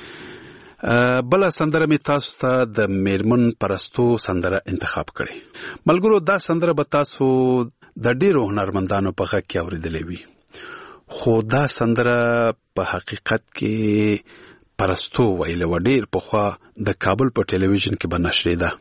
بل سندره می تاسو ته د میرمن پرستو سندره انتخاب کړي. ملګرو دا سندره به تاسو د ډیرو هنرمندانو په غږ کې اوریدلې وي. خو دا سندره په حقیقت کې پرستو ویله و ډیر په خوا د کابل په ټلویزیون کې بنشریده.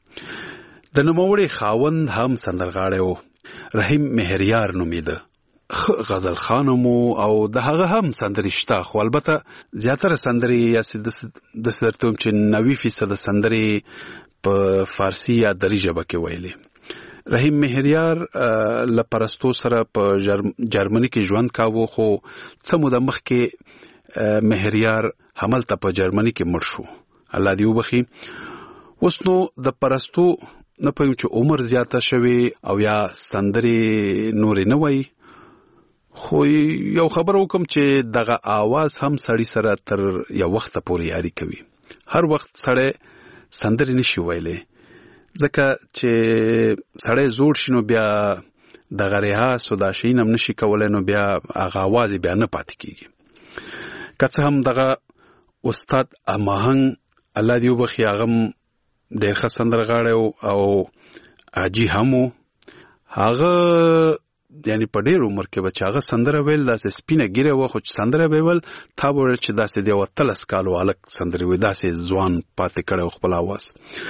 د نوموړي خاوند هم سندرغاړی و، رحیم مهریار نومیده. غزل خانمو او د هغه هم سندرې شته، خو البته زیاتره سندرې یا د سرتوم چې نوي فیصد سندرې په فارسی یا دری ژبه کې ویلې. رحیم مهریار له پرستو سره په جرمني کې ژوند کاوه، خو څه موده مخکې مهریار هملته په جرمني کې مړ شو، الله دې وبخي. اوس نو د پرستو نه پوهیم چې عمر زیاته شوی او یا سندرې نورې نه وایي، خو یو خبر وکم چې دغه आवाज هم سړی سره تر یو وخت پورې یاري کوي. هر وخت سړی سندرې نشي ویلې، ځکه چې سړی زوړ شي نو بیا دغه ریاض او دا شی هم نشي کولای، نو بیا هغه आवाज بیا نه پاتې کیږي. که څه هم دغه استاد اماهنګ الله دې وبخي هغه ډېر ښه سندرغاړی او حاجي هم و. هغه یعنی په ډېر عمر کې به چې هغه سندره ویل داسې سپینه ږیره وه، خو چې سندره به یې ویل تا به ویل چې داسې د یو اتلس کالو هلک سندرې وي، داسې ځوان پاتې کړی و خپل اواز.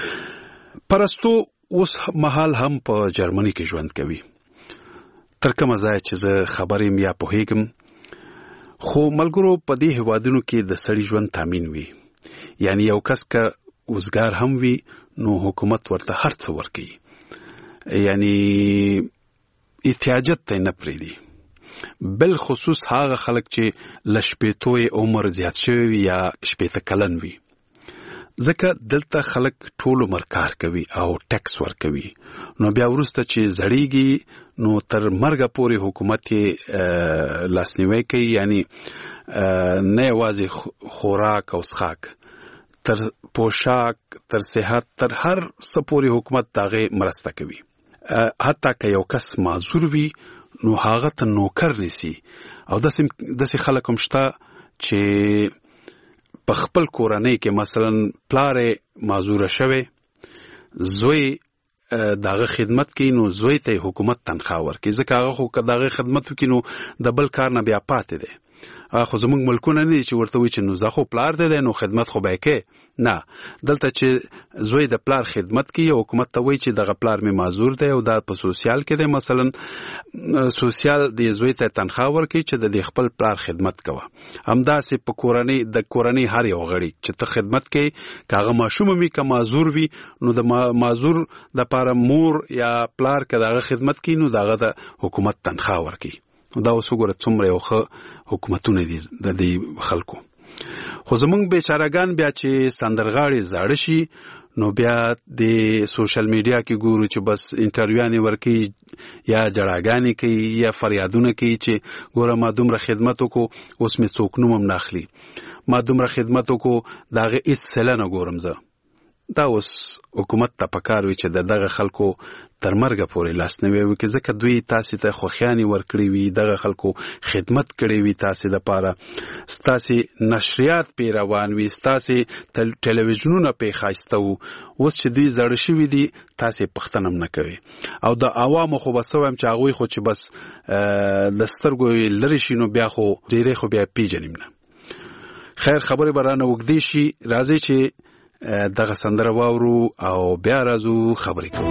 پرستو اوس مهال هم په جرمني کې ژوند کوي. تر کومه ځایه چې زه خبر یم یا پوهېږم، خو ملګرو په دې هېوادونو کې د سړي ژوند تامین وي. یعنی یو کس که وزګار هم وي نو حکومت ورته هر څه ورکوي، یعنی احتیاجت ته نه پرېږدي. بالخصوص هغه خلک چې له شپېتو عمر زیات شوی وي یا شپېته کلن وي، ځکه دلته خلک ټول عمر کار کوي او ټیکس ورکوي، نو بیا وروسته چې زړیږي نو تر مرګه پورې حکومت یې لاسنیوی کوي، یعنی نه یوازې خوراک او څښاک، تر پوشاک، تر صحت، تر هر څه پورې حکومت دغه مرسته کوي. حتی که یو کس معذور وي نو هغه ته نوکر نیسي. او داسې خلک هم شته چې په خپل کورنۍ کې مثلا پلار معذوره شوی، زوی دغه خدمت کوي، نو زوی ته حکومت تنخواه ورکوي، ځکه هغه خو که دغه خدمت وکړي نو د بل کار نه بیا پاتې دی. خو زمونږ ملکونه نه دي چې ورته وایي چې نو زه خو پلار دی نو خدمت خو به یې کوې. نه، دلته چې زوی د پلار خدمت کوي او حکومت ته وایي چې دغه پلار مې معذور دی او دا په سوسیال کې دی، مثلا سوسیال د زوی ته تنخواه ورکوي چې د دې خپل پلار خدمت کوه. همداسې په کورنۍ د کورنۍ هر یو غړي چې ته خدمت کوي، که هغه ماشوم وي که معذور وي، نو د معذور دپاره مور یا پلار که د هغه خدمت کوي نو د هغه د حکومت تنخواه ورکوي. دا اوس وګوره څومره یو ښه حکومتونه دي د دې خلکو. خو زمونږ بیچارهګان بیا چې سندرغاړي زاړه شي نو بیا د سوشل میډیا کې ګورو چې بس انټرویوانې ورکوي یا جړاګانې کوي یا فریادونه کوي چې ګوره ما دومره خدمت وکړو اوس مې څوک نوم هم نه اخلي، ما دومره خدمت وکړو د هغې هېڅ صله نه ګورم زه. دا اوس حکومت ته پکار وي چې د دغه خلکو تر مرګه پورې لاسنیوی وکړي، ځکه دوی تاسې ته خوښیانې ورکړې وي، دغه خلکو خدمت کړی وي تاسې دپاره، ستاسې نشریات پې روان وي، ستاسې ټلویزیونونه پې ښایسته وو. اوس چې دوی زاړه شوي دي تاسې پوښتنه هم نه کوي. او د عوامو خو به څه وایم چې هغوی خو چې بس د سترګو یې لرې شي نو بیا خو ډېری خو بیا پېژنیم نه. خیر خبرې به رانه اوږدې شي، راځئ چې دغه سندره واورو او بیا راځو خبرې کوو.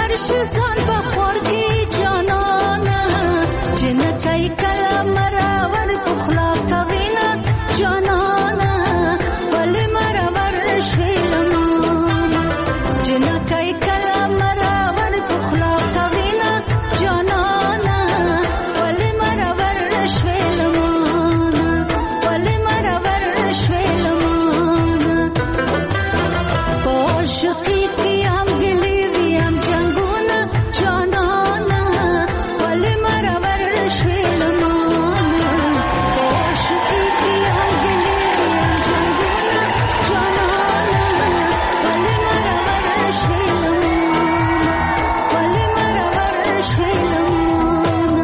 ورش ځان بخور کې جانانه جنکای کلا مراور پخلا کوینا جانانه ولې مراور شیلمانه جنکای کلا مراور پخلا کوینا جانانه ولې مراور شیلمانه ولې مراور شیلمانه پوشتی کی هم گلی وی هم جنگونه جانانه ولې مراور شیلمانه پوشتی کی هم گلی وی هم جنگونه جانانه ولې مراور شیلمانه ولې مراور شیلمانه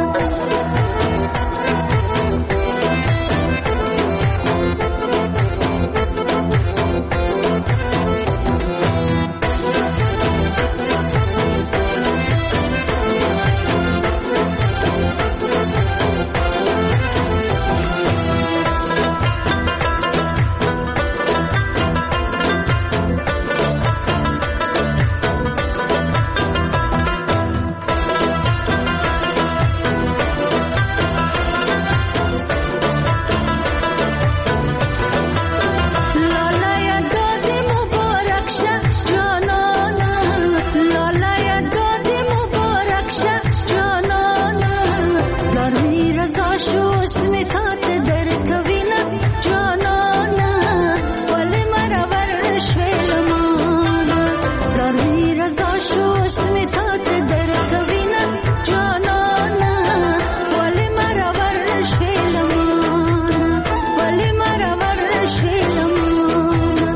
لالا یا دادی مبارک شه جانانه لالا یا دادی مبارک شه جانانه گرمی رضا شو اسمتات در کوینا جانانه ولی مراور شویلمانه گرمی رضا شو اسمتات در کوینا جانانه ولی مراور شویلمانه ولی مراور شویلمانه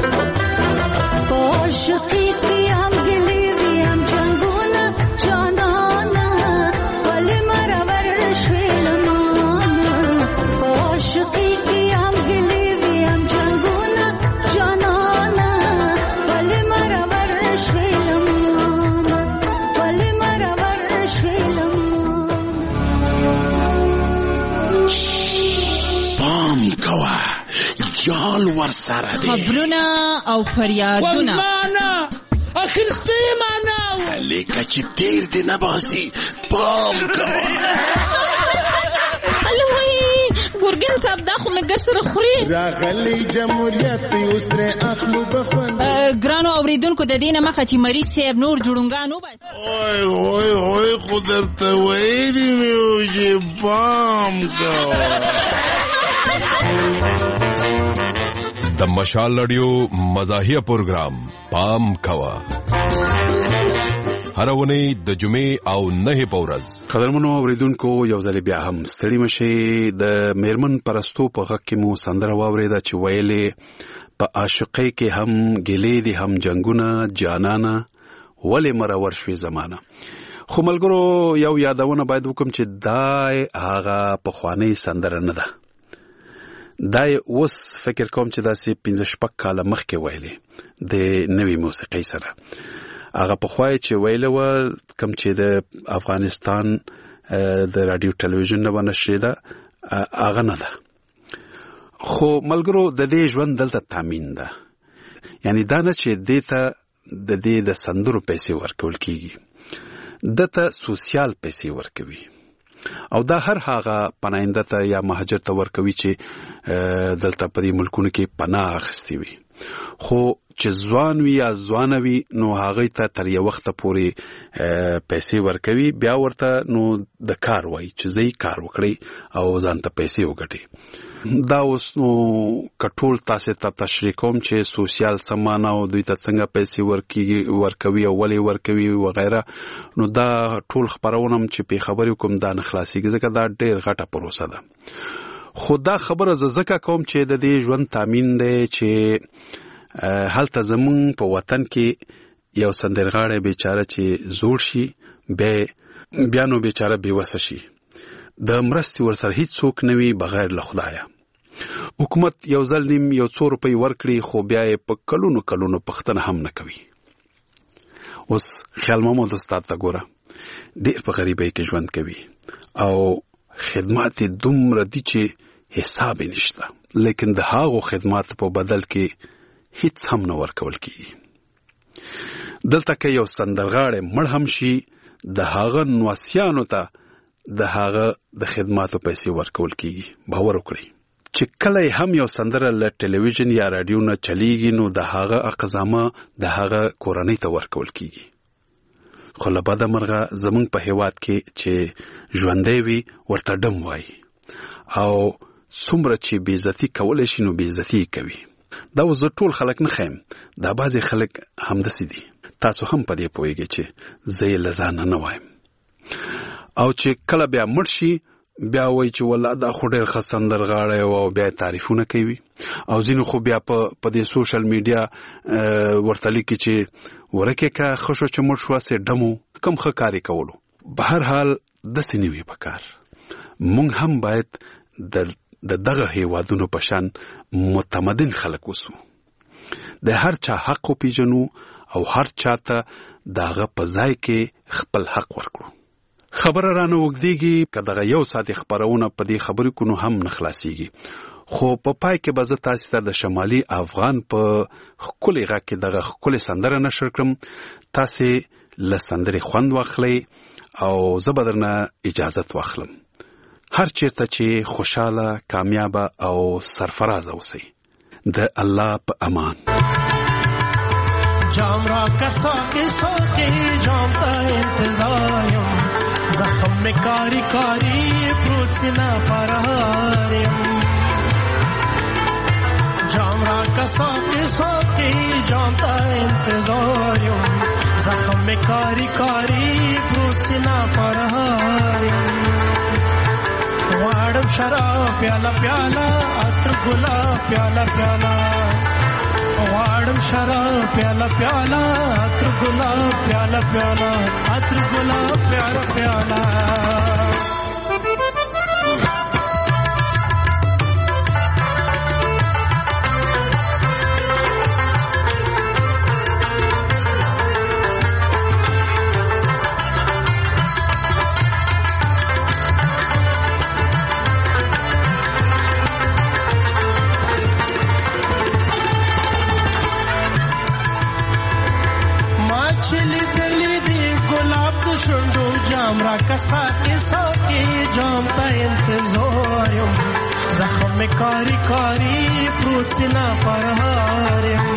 پوشتی کی هم گلی وی هم جنگونه جانانه ولی مراور شویلمانه پوشتی کی هم گلی وی هم جنگونه جانانه ولی مراور شویلمانه ولی مراور شویلمانه پام کوه جال ور سره دی خبرونه او فریادونه ولمانا اخرستی مانا لیکه چې تیر دی نباسی پام کوه الوی ګورګین صاحب دا خو مې ګر سره خوري راغلی جمهوریت اوس ترې اخلو بخوند ګرانو اوریدونکو د دې نه مخه چې مریض صاحب نور جوړونګان وباسي اوی اوی اوی خو درته ویلي مې وو چې پام کوه د مشال رادیو مزاحیه پروګرام پام کوه هر ونی د جمعې او نه په ورځ قدرمنو اوریدونکو یو ځل بیا هم ستړي مشي د میرمن پرستو په غږ کې مو سندره واورېده چې ویلې په عاشقۍ کې هم ګلې دي هم جنگونه جانانه ولې مرور شوي زمانه خو ملګرو یو یادونه باید وکم چې دا هغه پخوانۍ سندره نه ده دا اوس فکر کوم چې داسې پنځه شپږ کاله مخکې ویلې د نوې موسیقۍ سره هغه پخوای چې ویله و کوم چې د افغانستان د رادیو ټلویزیون نه ونشي ده هغه نه ده خو ملګرو د دې ژوند دلته تامین ده یعنی دا نه چې دې ته د دې د سندرو پیسې ورکول کیږي دته سوسیال پیسې ورکوي او دا هر هغه پناهنده ته یا مهاجر ته ورکوي چې دلته په دې ملکونو کې پناه اخیستي وي خو چې ځوان وي یا ځوانه وي نو هغه ته تر یو وخت پورې پیسې ورکوي بیا ورته نو د کار وای چې زی کار وکړي او ځان ته پیسې وګټي دا اوس نو کټول تاسو ته تشریح کوم چې سوسیال سمانه او دوی ته څنګه پیسې ورکیږي ورکوي او ولې ورکوي وغیرہ نو دا ټول خبرونه چې په خبرو کوم دا نه خلاصيږي ځکه دا ډېر غټه پروسه ده خو دا خبره زکه کوم چې د دې ژوند تامین دی چې هلته زمون په وطن کې یو سندرغاړی بیچاره چې زوړ شي به بیا نو بیچاره بیوسه شي د مرستې ورسره هیڅ څوک نه وي بغیر له خدایه حکومت یو ځل نیم یو څو روپۍ ورکړي خو بیا یې په کلونو کلونو پښتنه هم نه کوي اوس خیال محمد استاد ته ګوره ډېر په غریبۍ کې ژوند کوي او خدمات دومره دي چې حساب نشته لیکن د هغو خدمات په بدل کې هیڅ هم نه ورکول کیږي دلته کې یو سندرغاړی مړ هم شي د هغه نواسیانو ته د هغه د خدماتو پیسې ورکول کیږي. باور وکړئ چې کله هم یو سندره له ټلویزیون یا رادیو نه چلیږي نو د هغه اقزامه د هغه کورنۍ ته ورکول کیږي. خو له بده مرغه زمونږ په هیواد کې چې ژوندی وي ورته ډم وایي او څومره چې بېعزتي کولی شي نو بېعزتي یې کوي. دا اوس زه ټول خلک نه ښیم، دا بعضې خلک همداسې دي. تاسو هم په دې پوهېږئ چې زه یې له ځانه نه وایم. او چې کله بیا مړ شي بیا وایي چې والله دا خو ډېر ښه سندرغاړی و او بیا یې تعریفونه کوي. او ځینې خو بیا په په دې سوشل میډیا ورته لیکي چې ورکې که ښه شو چې مړ شوه سې ډمو کوم ښه کار یې کولو. په هر حال داسې نه وي په کار. موږ هم باید د د دغه هیوادونو په شان متمدن خلک اوسو. د هر چا حق وپیژنو او هر چاته د هغه په ځای کې خپل حق ورکړو. خبره رانه اوږدېږي، که دغه یو ساعت خپرونه په دې خبرې کو نو هم نه خلاصېږي. خو په پای کې به زه تاسې ته د شمالي افغان په ښکلې غږ کې دغه ښکلې سندره نشر کړم. تاسې له سندرې خوند واخلئ او زه به درنه اجازت واخلم. هر چیرته چې خوشاله، کامیابه او سرفرازه اوسئ. د الله په امان. جام را کساکی ساکی جام تا انتظاریم زخم میں کاری کاری پروت سینا پرهاریم. جام را کساکی ساکی جام تا انتظاریم زخم میں کاری کاری پروت سینا پرهاریم. واړم شراب پیاله پیاله عطر ګلاب پیاله پیاله واړم شراب پیاله پیاله عطر ګلاب پیاله پیاله عطر ګلاب پیاله پیاله. हमरा कसा के साके जाम ता इंतज़ारम जख्म में कारी कारी प्रूत सिना परहारम.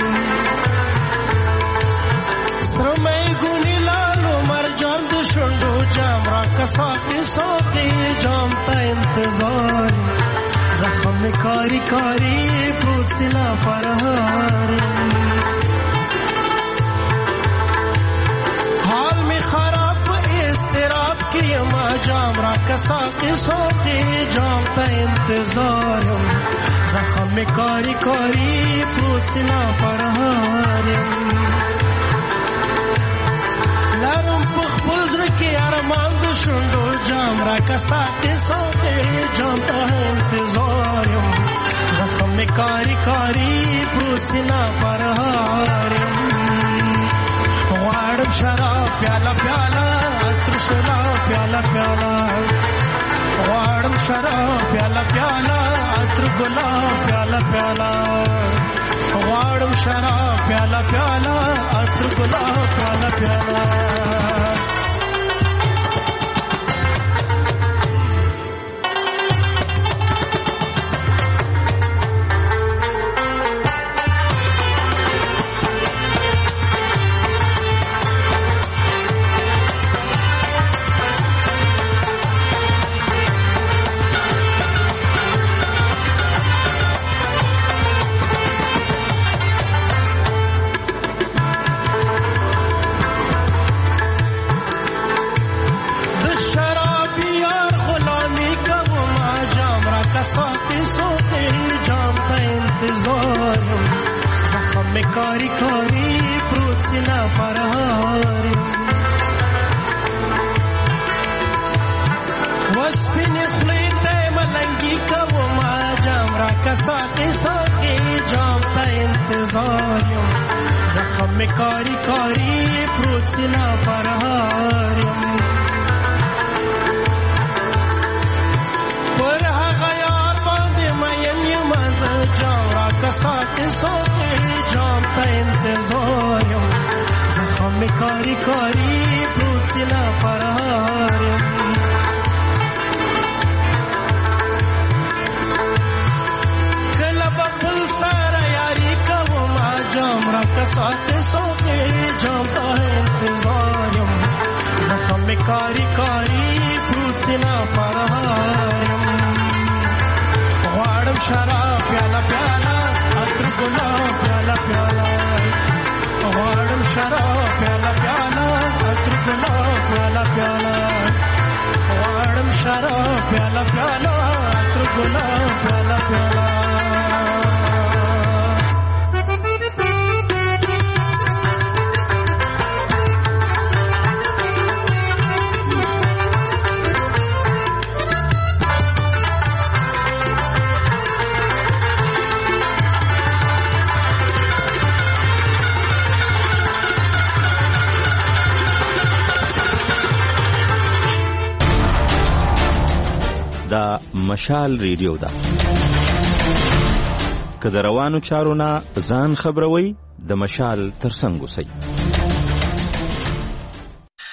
सरमई गुनी लालो मर जाम दो शुंडो जामरा कसा के साके जाम ता इंतज़ारम जख्म में कारी कारी प्रूत सिना परहारम. हाल में खराब इस्तिराब की यमा जामरा कसा के सोके जाम ता इंतज़ारम जख्म में कारी कारी प्रूत सिना परहारम. लरम पुखपुल ज़र के अरमान दो शुंडो जामरा कसा के सोके जाम ता इंतज़ारम जख्म में कारी कारी प्रूत सिना परहारम. वाड़म शराब प्याला प्याला अत्र शराब प्याला प्याला वाड़म शराब प्याला प्याला अत्र गुलाब प्याला प्याला वाड़म शराब प्याला प्याला अत्र गुलाब प्याला प्याला. कारी कारी प्रूत सिना परहारम. वस्पिन खलीते मलंगी कबो मा जामरा कसा के साके जाम ता इंतज़ारम जख्म में कारी कारी प्रूत सिना परहारम. पर हा यार बांधे मयन मज़ा जामरा कसा के साके जाम ता इंतज़ारम जख्म زخم کاری کاری پروت سینا پرهارم کلا بپل سارا یاری کوم جام را کسات سوکے جام تا انتظارم زخم کاری کاری پروت سینا پرهارم غواړم شراب پیاله پیاله عطر ګلاب پیاله پیاله غواړم شراب پیاله پیاله عطر ګلاب پیاله پیاله غواړم شراب پیاله پیاله عطر ګلاب پیاله پیاله دا مشال ریډیو ده که د روانو چارو نه ځان خبروي د مشال ترڅنګ اوسئ